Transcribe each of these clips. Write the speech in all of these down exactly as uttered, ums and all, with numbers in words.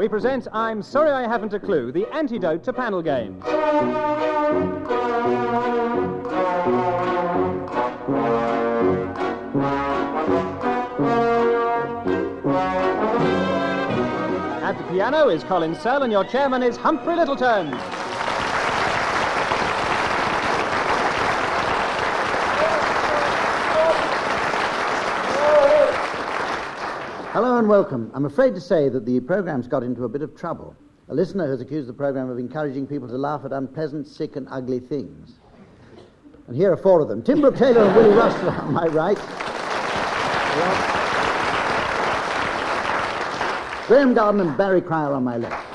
we present I'm Sorry I Haven't a Clue, the antidote to panel games. At the piano is Colin Sell, and your chairman is Humphrey Littleton. Hello and welcome. I'm afraid to say that the programme's got into a bit of trouble. A listener has accused the programme of encouraging people to laugh at unpleasant, sick and ugly things. And here are four of them. Tim Brooke Taylor and Willie Russell on my right. Graham Garden and Barry Cryer on my left.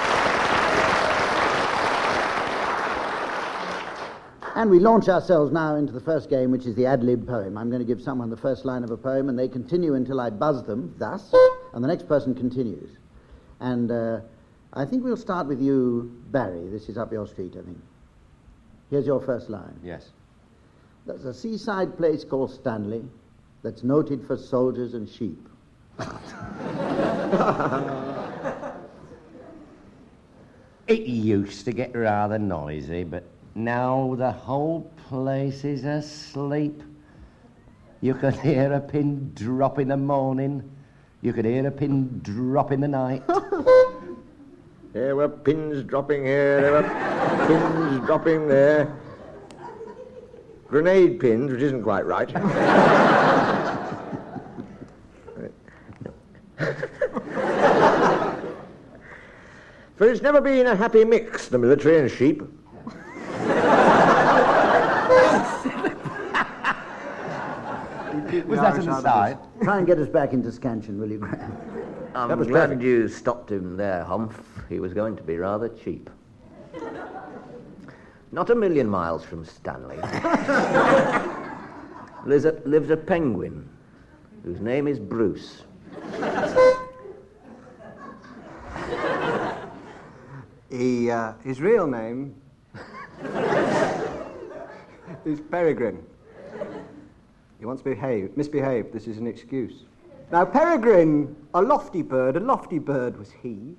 And we launch ourselves now into the first game, which is the ad-lib poem. I'm going to give someone the first line of a poem, and they continue until I buzz them, thus, and the next person continues. And uh, I think we'll start with you, Barry. This is up your street, I think. Here's your first line. Yes. There's a seaside place called Stanley that's noted for soldiers and sheep. It used to get rather noisy, but now the whole place is asleep. You could hear a pin drop in the morning. You could hear a pin drop in the night. There were pins dropping here, there were pins dropping there. Grenade pins, which isn't quite right. For it's never been a happy mix, the military and sheep. Was that an aside? Try and get us back into Scansion, will you, Graham? I'm That was glad perfect. you stopped him there, Humph. He was going to be rather cheap. Not a million miles from Stanley lives a, lives a penguin whose name is Bruce. He, uh, his real name is Peregrine. He wants to behave, misbehave. This is an excuse. Now, Peregrine, a lofty bird, a lofty bird was he.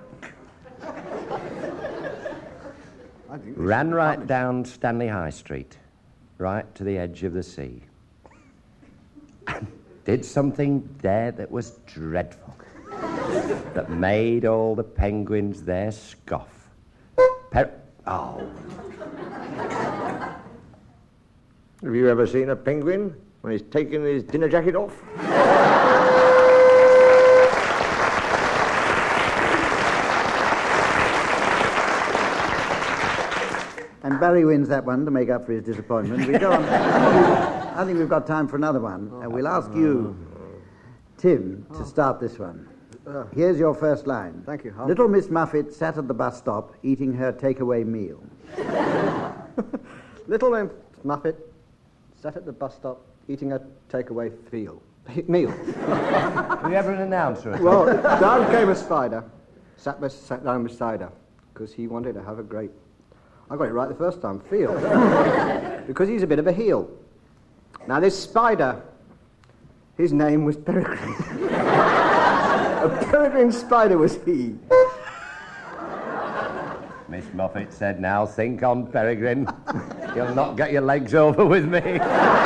I think this Ran is right funny. down Stanley High Street, right to the edge of the sea. And did something there that was dreadful, that made all the penguins there scoff. Per- oh. Have you ever seen a penguin when he's taken his dinner jacket off? And Barry wins that one to make up for his disappointment. We go on. I think we've got time for another one. And we'll ask you, Tim, to start this one. Here's your first line. Thank you, Humph. Little Miss Muffet sat at the bus stop eating her takeaway meal. Little Miss Muffet sat at the bus stop eating a takeaway feel, meal. Were you ever an announcer? at all? Well, down came a spider, sat, bes- sat down beside her, because he wanted to have a great... I got it right the first time, feel. Because he's a bit of a heel. Now, this spider, his name was Peregrine. A peregrine spider was he. Miss Moffat said, now think on, Peregrine. You'll not get your legs over with me.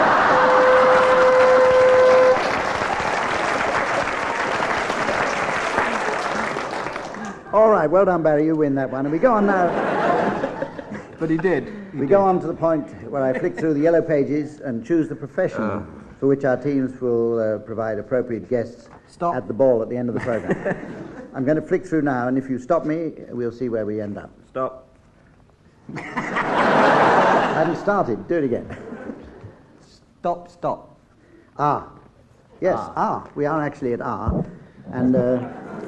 All right, well done, Barry. You win that one. And we go on now. But he did. He We did. go on to the point where I flick through the yellow pages and choose the profession Uh. for which our teams will uh, provide appropriate guests Stop. at the ball at the end of the programme. I'm going to flick through now, and if you stop me, we'll see where we end up. Stop. I haven't started. Do it again. Stop, stop. Ah. Yes, ah. We are actually at R. And uh,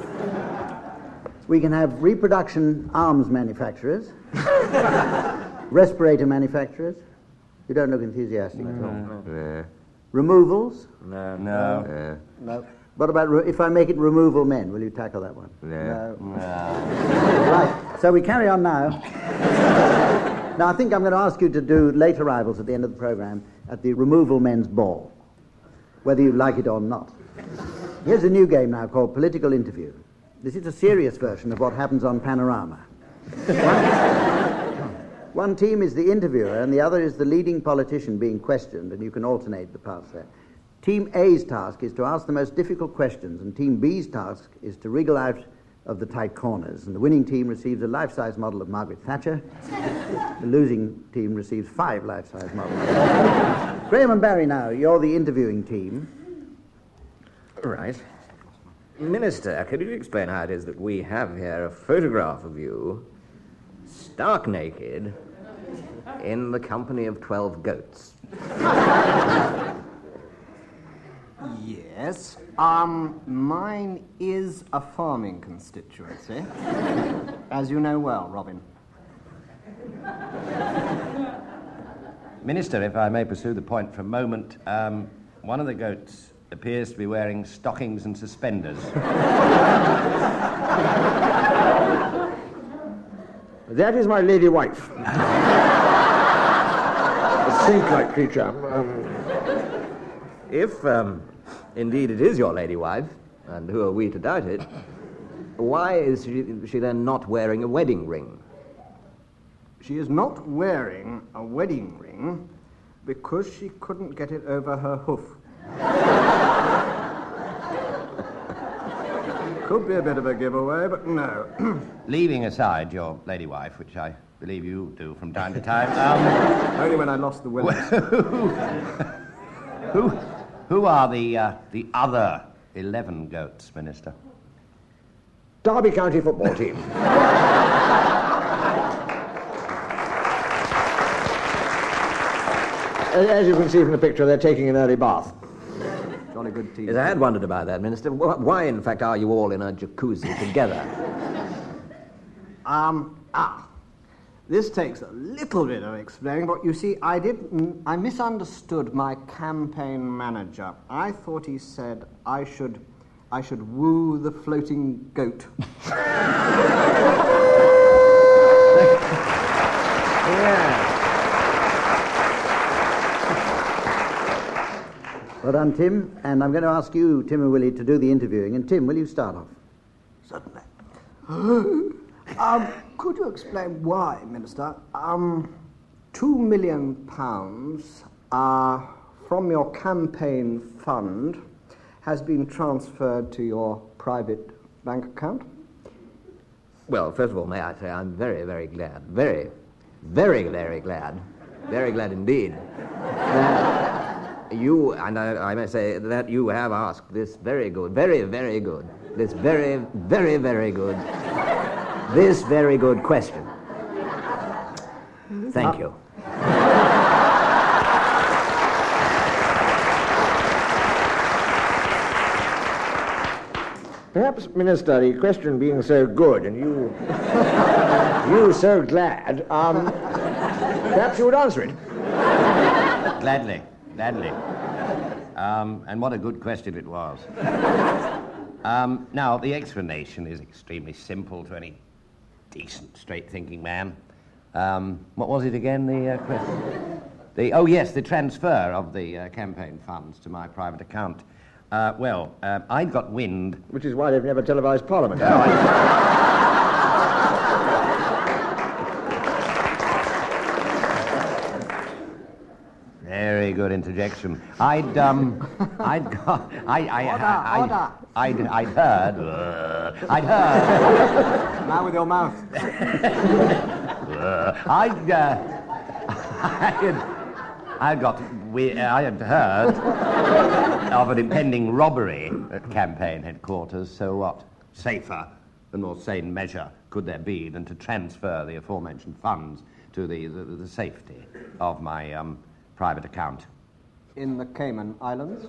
we can have reproduction arms manufacturers, respirator manufacturers. You don't look enthusiastic at all. Yeah. Removals. No. No. Yeah. No. What about re- if I make it removal men? Will you tackle that one? No. No. Right. So we carry on now. Now I think I'm going to ask you to do late arrivals at the end of the programme at the removal men's ball, whether you like it or not. Here's a new game now called Political Interview. This is a serious version of what happens on Panorama. One, one team is the interviewer and the other is the leading politician being questioned, and you can alternate the parts there. Team A's task is to ask the most difficult questions, and Team B's task is to wriggle out of the tight corners. And the winning team receives a life-size model of Margaret Thatcher. The losing team receives five life-size models. Graham and Barry, now, you're the interviewing team. Right. Minister, could you explain how it is that we have here a photograph of you, stark naked, in the company of twelve goats? Yes. Um, mine is a farming constituency, as you know well, Robin. Minister, if I may pursue the point for a moment, um, one of the goats appears to be wearing stockings and suspenders. That is my lady wife. A saint-like creature. Um, If, um, indeed it is your lady wife, and who are we to doubt it, why is she, she then not wearing a wedding ring? She is not wearing a wedding ring because she couldn't get it over her hoof. Could be a bit of a giveaway, but no. Leaving aside your lady wife, which I believe you do from time to time, um, Only when I lost the will. who, who are the, uh, the other eleven goats, Minister? Derby County football team. As you can see from the picture, they're taking an early bath. Jolly good team. Yes, I had wondered about that, Minister. Wh- Why, in fact, are you all in a jacuzzi together? Um, ah. This takes a little bit of explaining, but you see, I did, I misunderstood my campaign manager. I thought he said I should, I should woo the floating goat. Yeah. Well done, Tim. And I'm going to ask you, Tim and Willie, to do the interviewing. And Tim, will you start off? Certainly. um, could you explain why, Minister, um, two million pounds uh, from your campaign fund has been transferred to your private bank account? Well, first of all, may I say I'm very, very glad, very, very, very glad, very glad indeed that you, and I, I may say that you have asked this very good, very, very good, this very, very, very good, this very good question. Thank you. Perhaps, Minister, the question being so good and you you so glad, um, perhaps you would answer it. Gladly, gladly. Um, and what a good question it was. Um, now, the explanation is extremely simple to any decent, straight-thinking man. Um, what was it again, the uh, question? The, oh, yes, the transfer of the uh, campaign funds to my private account. Uh, well, uh, I'd got wind... Which is why they've never televised Parliament. No, I... Very good interjection. I'd, um, I'd got... I, I, Order, I, order. I'd, I'd heard... Uh, I'd heard... Now with your mouth. uh, I'd, uh... I had... I got... We, I had heard of an impending robbery at campaign headquarters, so what safer and more sane measure could there be than to transfer the aforementioned funds to the, the, the safety of my um, private account? In the Cayman Islands?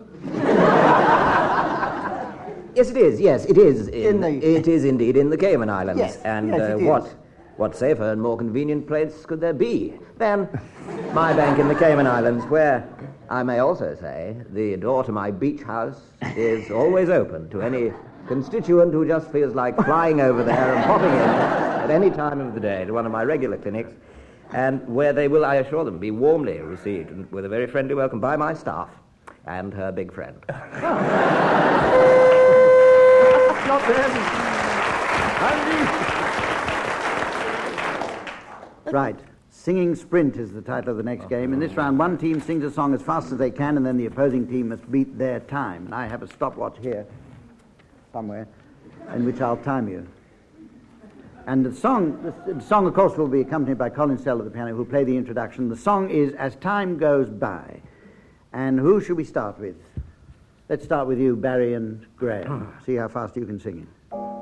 Yes, it is. Yes, it is. In, In the- It is indeed in the Cayman Islands. Yes, And yes, uh, it is. what, what safer and more convenient place could there be than my bank in the Cayman Islands, where I may also say the door to my beach house is always open to any constituent who just feels like flying over there and popping in at any time of the day to one of my regular clinics, and where they will, I assure them, be warmly received and with a very friendly welcome by my staff and her big friend. Not them. Right. Singing Sprint is the title of the next game. In this round, one team sings a song as fast as they can, and then the opposing team must beat their time. And I have a stopwatch here, somewhere, in which I'll time you. And the song, the song, of course, will be accompanied by Colin Sell at the piano, who'll play the introduction. The song is As Time Goes By. And who should we start with? Let's start with you, Barry and Graham. See how fast you can sing it.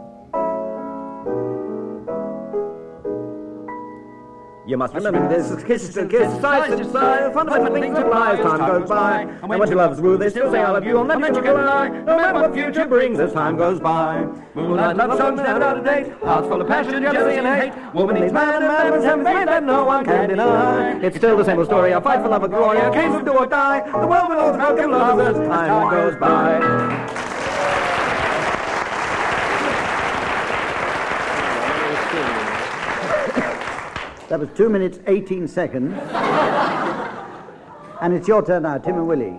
You must remember this is kisses and kisses, sighs and sighs, fundamental things apply as time goes by. And when two lovers woo, they still say I love you, and then you can lie, no matter what future brings as time goes by. Moonlight love songs never out of date, hearts full of passion, jealousy and hate. Woman needs man, and man must have faith that no one can deny. It's still the same old story, a fight for love and glory, a case of do or die. The world will always welcome lovers as time goes by. That was two minutes, eighteen seconds. And it's your turn now, Tim and Willie.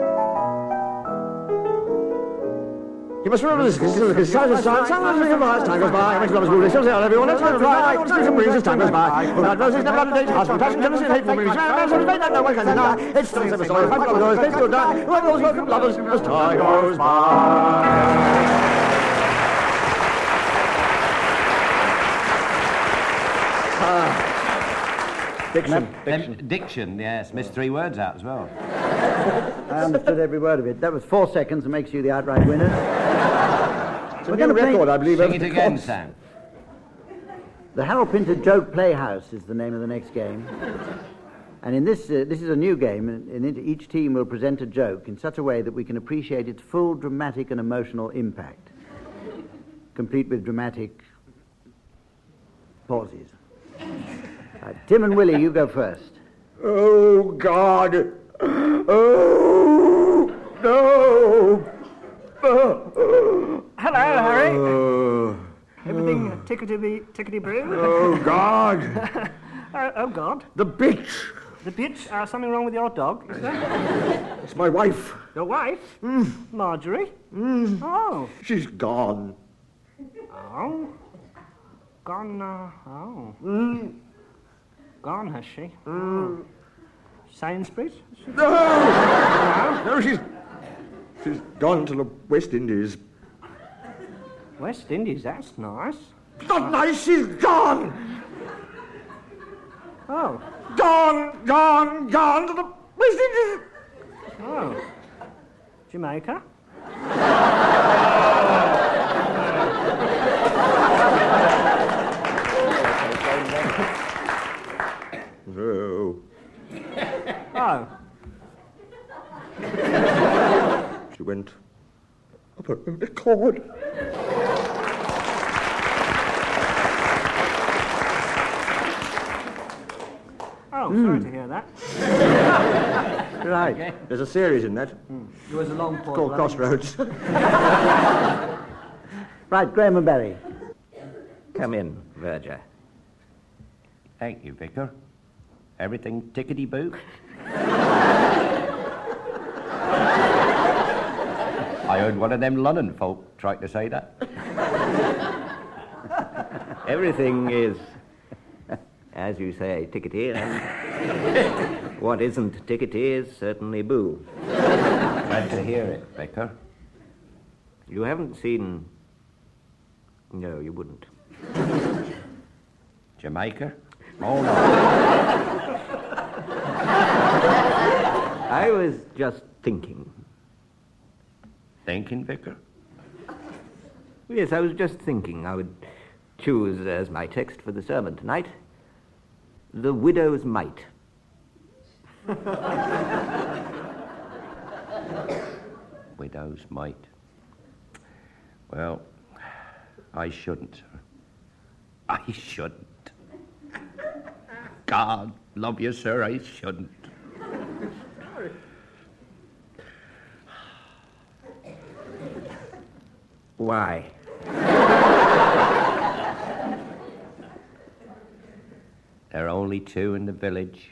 You must remember this, because time goes by, time goes by, time goes by, makes lovers move, they still say I love you, and time flies, no one brings as time goes by. Without roses, never out of date, hearts full of passion, jealousy, and hate, women needs man, man must have faith that no one can deny. It's still the same story, fight for love and glory, faith will die, the world will always welcome lovers as time goes by. Diction. Diction. Diction, yes. Missed three words out as well. I understood every word of it. That was four seconds and makes you the outright winner. We're going to record, I believe. Sing it again, Sam. The Harold Pinter Joke Playhouse is the name of the next game. And in this, uh, this is a new game, and in it, each team will present a joke in such a way that we can appreciate its full dramatic and emotional impact, complete with dramatic pauses. Right, Tim and Willie, you go first. Oh, God. Oh, no. Hello, Harry. Oh, Everything tickety tickety brew? oh, God. oh, oh, God. The bitch. The bitch? Uh, something wrong with your dog, is there? It's my wife. Your wife? Mm. Marjorie? Mm. Oh. She's gone. Oh. Gone, uh, oh. Mm. Gone, has she? Mm. Sainsbury's? No! No, no, she's... She's gone to the West Indies. West Indies, that's nice. It's not nice, she's gone! Oh. Gone, gone, gone to the West Indies! Oh. Jamaica? No. Oh. She went up her own accord. Oh, sorry to hear that. Right. Okay. There's a series in that. Mm. There was a long pause. Called Crossroads. Right, Graham and Barry. Come in, Verger. Thank you, Vicar. Everything tickety-boo? I heard one of them London folk try to say that. Everything is, as you say, tickety, and what isn't tickety is certainly boo. Glad to hear it, Vicar. You haven't seen... No, you wouldn't. Jamaica? Oh, no. I was just thinking. Thinking, Vicar? Yes, I was just thinking I would choose as my text for the sermon tonight, The Widow's Mite. Widow's mite. Well, I shouldn't, sir. I shouldn't. God love you, sir, I shouldn't. Why? There are only two in the village,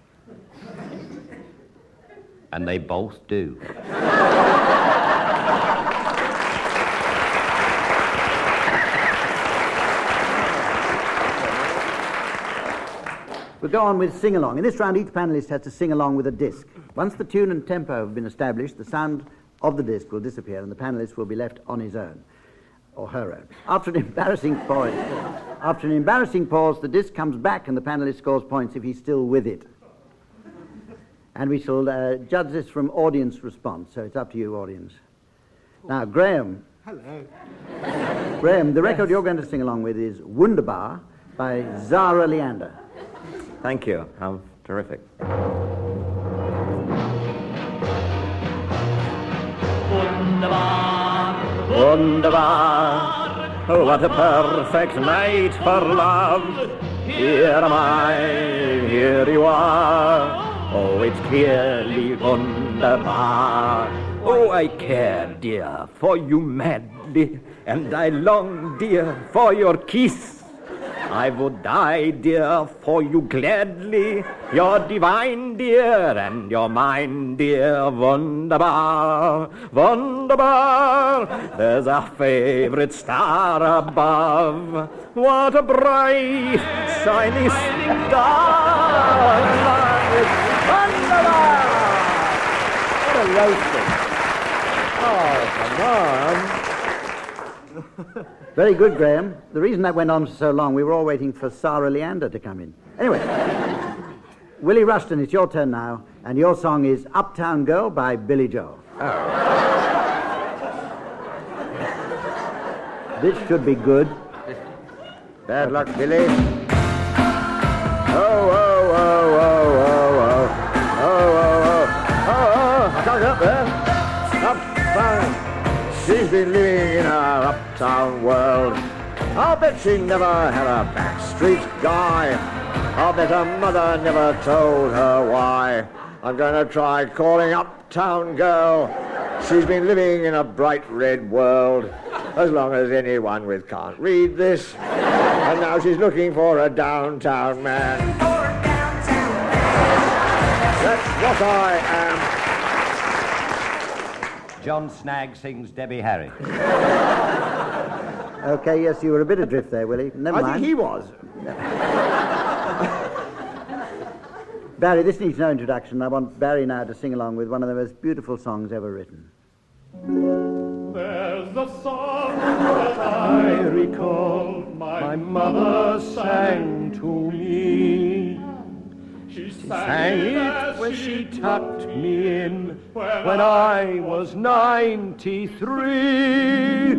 and they both do. We'll go on with sing-along. In this round, each panellist has to sing along with a disc. Once the tune and tempo have been established, the sound of the disc will disappear and the panellist will be left on his own, or her own. After an embarrassing pause, after an embarrassing pause, the disc comes back and the panellist scores points if he's still with it. And we shall uh, judge this from audience response, so it's up to you, audience. Now, Graham. Hello. Graham, the record you're going to sing along with is Wunderbar by Zara Leander. Thank you. How terrific. Wunderbar, wunderbar, what a perfect night for love. Here am I, here you are. Oh, it's clearly wunderbar. Oh, I care, dear, for you madly, and I long, dear, for your kiss. I would die, dear, for you gladly. You're divine, dear, and you're mine, dear. Wunderbar, wunderbar. There's a favorite star above. What a bright, shiny star. Wunderbar. What a roasting. Oh, come on. Very good, Graham. The reason that went on for so long, we were all waiting for Sarah Leander to come in. Anyway, Willie Rushton, it's your turn now, and your song is Uptown Girl by Billy Joel. Oh. This should be good. Bad luck, Billy. Oh, oh, oh, oh, oh, oh. Oh, oh, oh. Oh, oh. I can't get up there. Uptown. She's been living in her uptown world. I'll bet she never had a backstreet guy. I'll bet her mother never told her why. I'm going to try calling Uptown Girl. She's been living in a bright red world. As long as anyone with can't read this. And now she's looking for a downtown man. That's what I am. John Snagg sings Debbie Harry. Okay, yes, you were a bit adrift there, Willie. Never I mind. think he was. Barry, this needs no introduction. I want Barry now to sing along with one of the most beautiful songs ever written. There's a song that I recall my mother sang to me. She sang it when she tucked me in when I was ninety-three.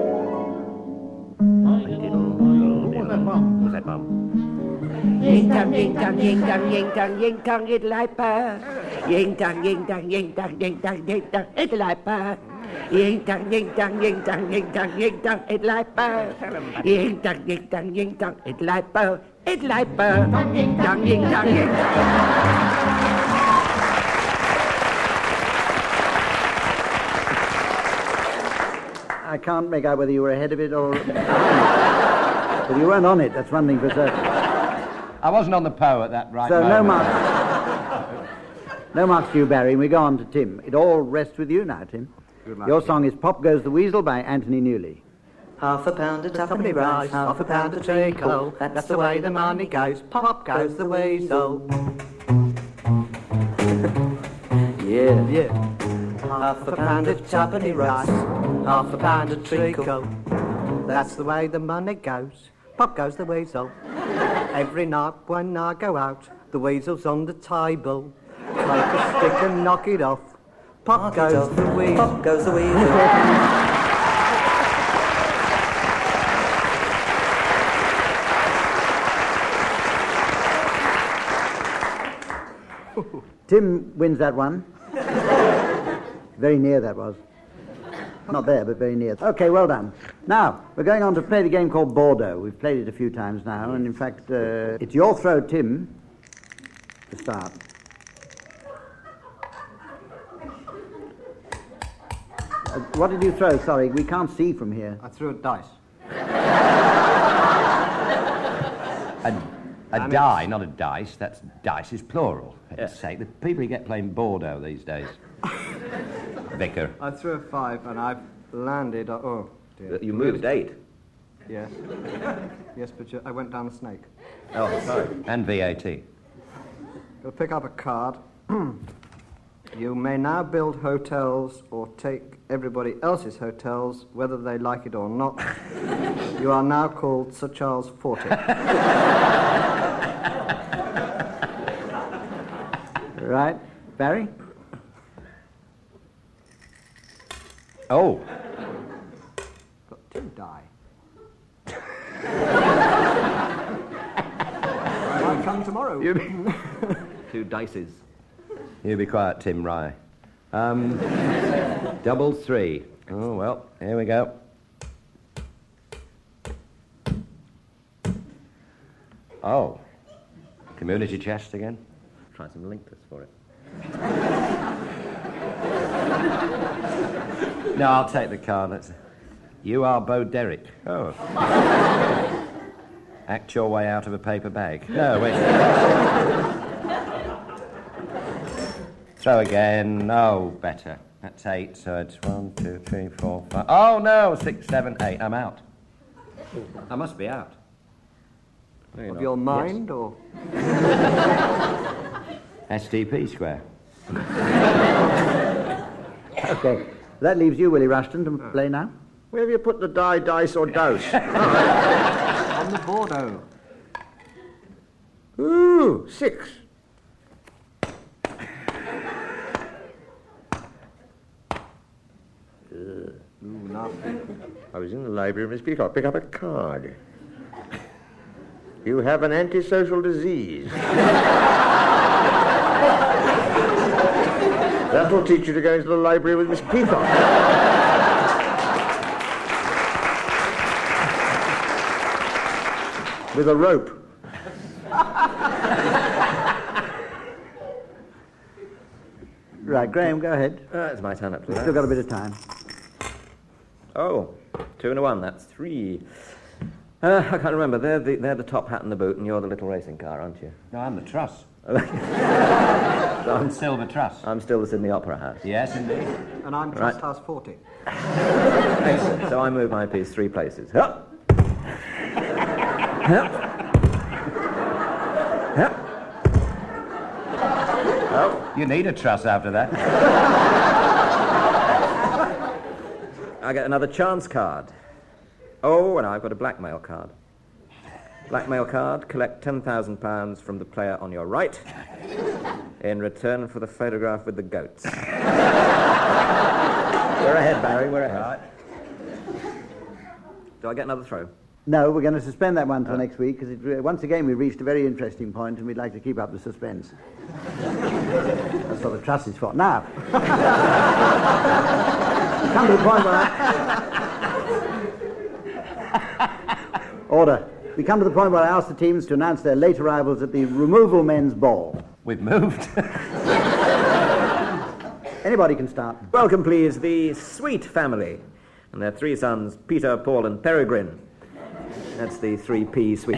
Was that Mum? Was that Mum? Ying tang, ying tang, ying tang, ying tang, ying tang, it like bird. Ying tang, ying tang, ying tang, ying tang, ying tang, it like bird. Ying tang, ying tang, ying tang, ying tang, ying tang, it like bird. Ying tang, ying tang, ying tang, it like bird. It like bird. Ying tang, ying tang, ying tang. I can't make out whether you were ahead of it or... But you weren't on it, that's one thing for certain. I wasn't on the Poe at that right So moment. no marks. No marks to you, Barry, and we go on to Tim. It all rests with you now, Tim. Your song is Pop Goes the Weasel by Anthony Newley. Half a pound of tuppenny rice, half a pound of treacle. That's the way the money goes. Pop goes the weasel. Yeah, yeah. Half a pound of tuppenny rice, half a pound of treacle. That's the way the money goes. Pop goes the weasel. Every night when I go out, the weasel's on the table. Take a stick and knock it off. Pop knock goes off. the weasel. Pop goes the weasel. Tim wins that one. Very near that was. Not there, but very near. Okay, well done. Now, we're going on to play the game called Bordeaux. We've played it a few times now, and in fact, uh, it's your throw, Tim, to start. Uh, what did you throw? Sorry, we can't see from here. I threw a dice. A, a die, not a dice. That's dice is plural. For heaven's sake, the people who get playing Bordeaux these days. Vicar. I threw a five and I've landed. Uh, oh, dear. You moved eight. Yes. Yes, but you, I went down the snake. Oh, sorry. And V A T. You'll pick up a card. You may now build hotels or take everybody else's hotels, whether they like it or not. You are now called Sir Charles Forty. Right. Barry? Oh. Got two die. I'll come tomorrow. You two dices. You be quiet, Tim Rye. Um, double three. Oh, well, here we go. Oh. Community chest again? Try some linkers for it. No, I'll take the card. Let's... You are Bo Derek. Oh. Act your way out of a paper bag. No, wait. Throw again. Oh, better. That's eight, so it's one, two, three, four, five. Oh, no, six, seven, eight. I'm out. I must be out. No, of your mind, yes. Or...? S D P square. Okay. That leaves you, Willie Rushton, to play now. Where have you put the die, dice, or dose? On the Bordeaux. Ooh, six. Ooh, nasty. I was in the library, Miss Peacock. Pick up a card. You have an antisocial disease. That will teach you to go into the library with Miss Peacock. With a rope. Right, Graham, go ahead. Uh, it's my turn up to We've that. still got a bit of time. Oh, two and a one, that's three. Uh, I can't remember. They're the, they're the top hat and the boot, and you're the little racing car, aren't you? No, I'm the truss. So I'm Silver Truss. I'm still the Sydney Opera House. Yes, indeed. And I'm Right. Trust House Forty. Excellent. So I move my piece three places. Hup. Hup. Hup. Oh, you need a truss after that. I get another chance card. Oh, and I've got a blackmail card. Blackmail card, collect ten thousand pounds from the player on your right in return for the photograph with the goats. We're ahead, Barry, we're ahead. Right. Do I get another throw? No, we're going to suspend that one till next week, because once again we've reached a very interesting point and we'd like to keep up the suspense. That's what the trust is for. Now, come to the point where I... Order. We come to the point where I ask the teams to announce their late arrivals at the removal men's ball. We've moved. Anybody can start. Welcome, please, the Sweet family and their three sons, Peter, Paul, and Peregrine. That's the three P Suite.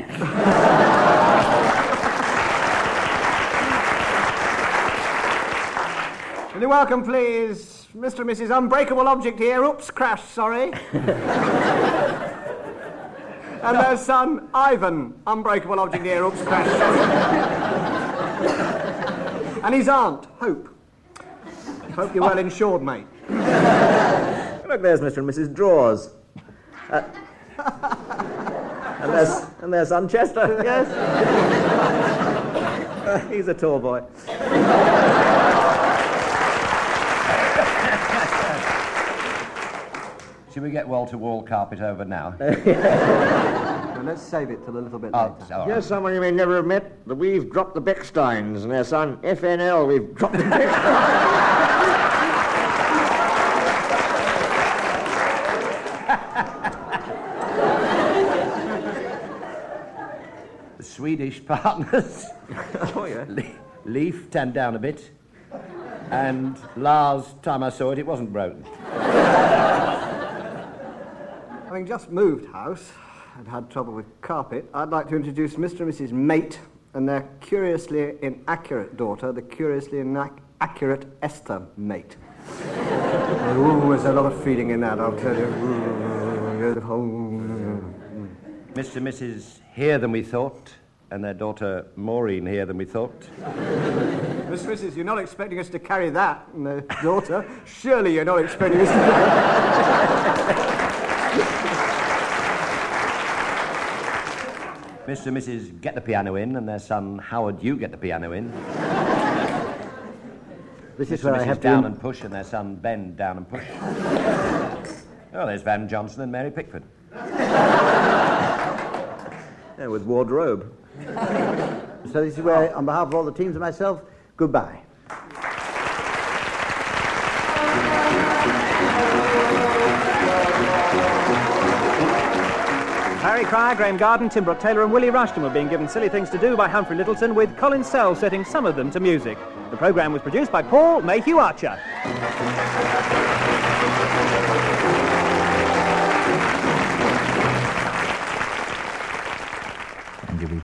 Will you welcome, please, Mister and Missus Unbreakable Object here. Oops, crash, sorry. And their son, Ivan, Unbreakable Object here. Oops, crash, sorry. And his aunt, Hope. Hope you're well insured, mate. Look, there's Mister and Missus Drawers. Uh, and, there's, and there's son Chester, yes. Uh, he's a tall boy. Should we get wall-to-wall carpet over now? Well, let's save it till a little bit Oh, later. all right. Here's someone you may never have met. The We've dropped the Becksteins and their son, F N L. We've dropped the Becksteins. The Swedish partners. Oh, yeah. Le- Leaf tanned down a bit. And last time I saw it, it wasn't broken. Having just moved house and had trouble with carpet, I'd like to introduce Mister and Missus Mate and their curiously inaccurate daughter, the curiously inaccurate Esther Mate. Ooh, there's a lot of feeding in that, I'll tell you. Mister and Missus Hear Than We Thought and their daughter Maureen here than we thought. Miss Missus, you're not expecting us to carry that, and the daughter. Surely you're not expecting us to... Mister and Missus Get the Piano In, and their son Howard You Get the Piano In. This is Mister where and I Missus have Down to... and Push, and their son Ben Down and Push. Oh, there's Van Johnson and Mary Pickford. Yeah, with wardrobe. So this is where, on behalf of all the teams and myself, goodbye. Harry Cryer, Graham Garden, Tim Brooke Taylor and Willie Rushton were being given Silly Things to Do by Humphrey Littleton, with Colin Sell setting some of them to music. The programme was produced by Paul Mayhew Archer.